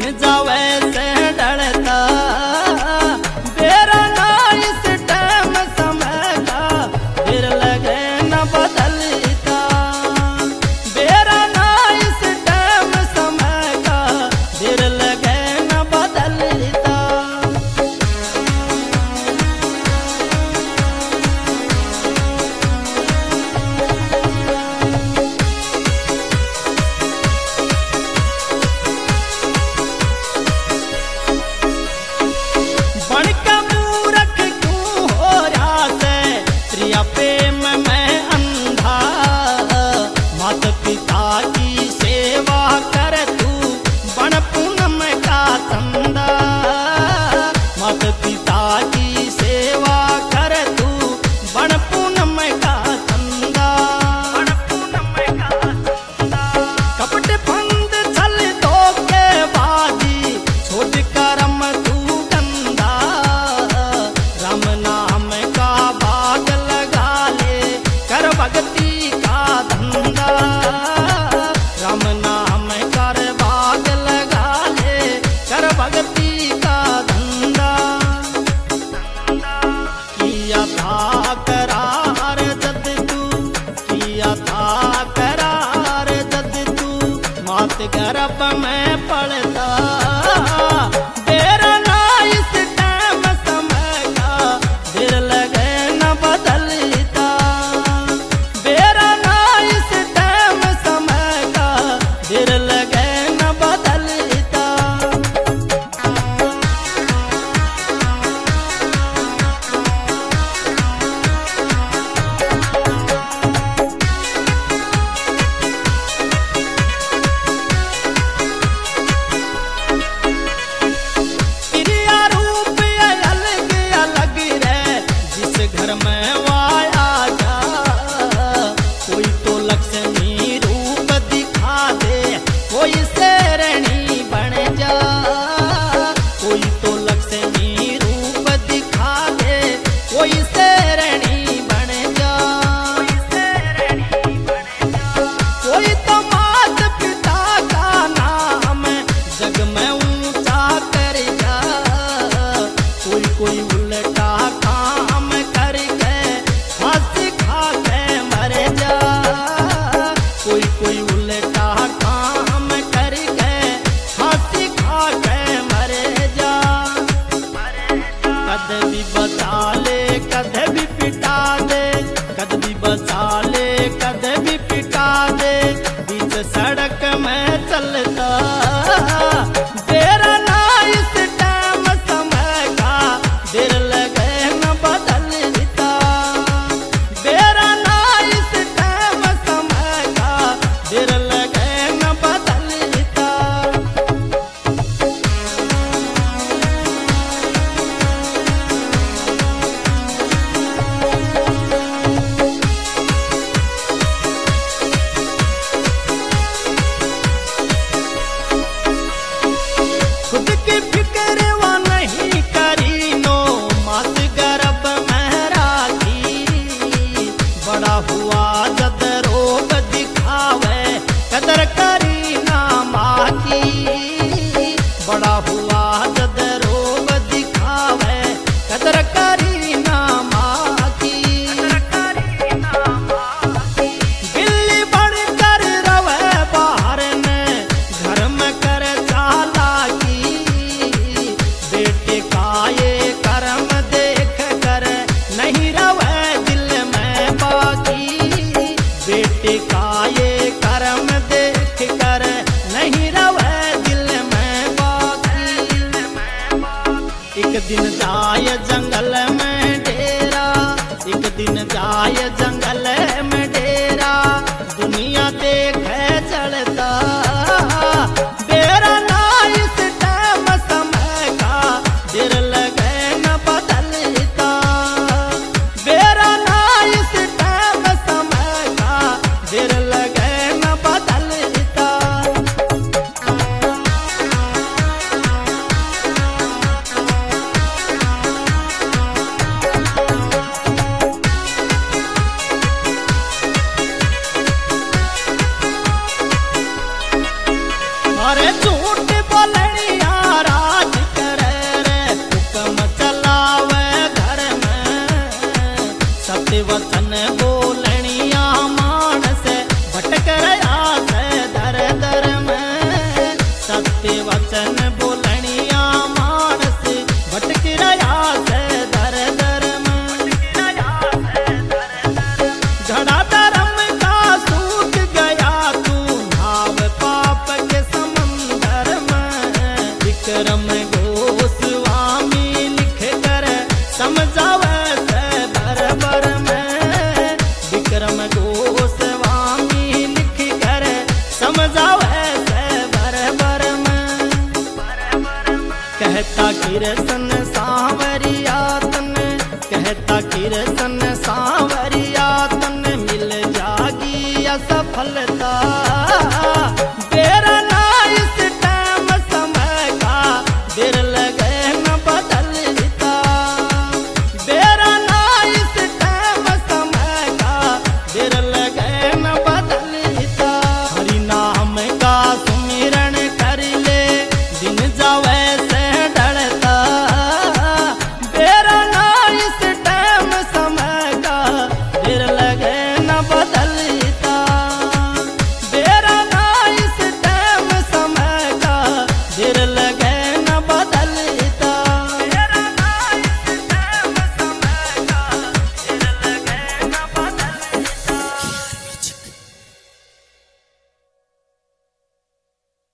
जावे से डरता, बेरा ना इस टाइम समय का फिर लगे न बदलता, बेरा ना इस टाइम समय का फिर लगे न बदलता। बनका मूरख क्यों हो रहा से प्रिया प्रेम में अंधा, माता पिता की सेवा कर तू बन पूनम का धंधा, माता पिता की सेवा कर तू बन पूनम का धंधा, बन पूनम का धंधा। कपट फंद छल धोखेबाजी छोड़ करम तू गंदा, राम नाम का भाग लगा ले कर भक्ति का धंधा, राम नाम कर भाग लगा ले कर भक्ति का धंधा। किया था करार जद तू, किया था करार जद तू मात गर्भ में पड़ता, बेरा ना इस टाइम समय का फिर लगे न बदलता, बेरा ना इस टाइम समय का फिर लगे न बदलता। प्रिया रूप अलग अलग रे जिस घर में वाया जा, कोई तो लक्ष्मी रूप दिखा दे कोई शेरनी बन जा, कोई तो लक्ष्मी रूप दिखा दे कोई शेरनी बन जा, कोई तो मात पिता का नाम जग में ऊंचा कर जा, कोई कोई उल्टा काम करके फांसी खा के मर जा, कोई कोई उल्टा काम करके फांसी खा के मर जा। कद भी बचा ले कद भी पिटा दे, कद भी बचा ले कद भी पिटा दे, बीच सड़क में चलता, बेरा ना इस टाइम समय का फिर लगे न बदलता, बेरा ना इस टाइम समय का फिर लगे न बदलता। खुद की फिक्र वो नहीं करी नो मात गर्भ में राखी, बड़ा हुआ जद रोग दिखावे कदर करी ना माँ की, बड़ा हुआ जद रोग दिखावे कदर करी ना माँ की, बिल्ली बनकर रवे बाहर ने घर में कर चालाकी, बेटे का ये कर्म देख कर नहीं रवे दिल में बाकी, बेटे का ये कर्म देख कर नहीं रवे दिल में बाकी। एक दिन जाए जंगल में डेरा, एक दिन जाए जंगल में डेरा, दुनिया देखे चलता, बेरा ना इस टाइम समय का फिर लगे न बदलता, बेरा ना इस टाइम समय का फिर लगे न बदलता। विक्रम गोस्वामी लिख कर समझावे से बरबर में। विक्रम गोस्वामी लिख कर समझावे से बरबर में। कहता कृष्ण सांवरिया तन, कहता कृष्ण सांवरिया तन मिल जागी असफलता।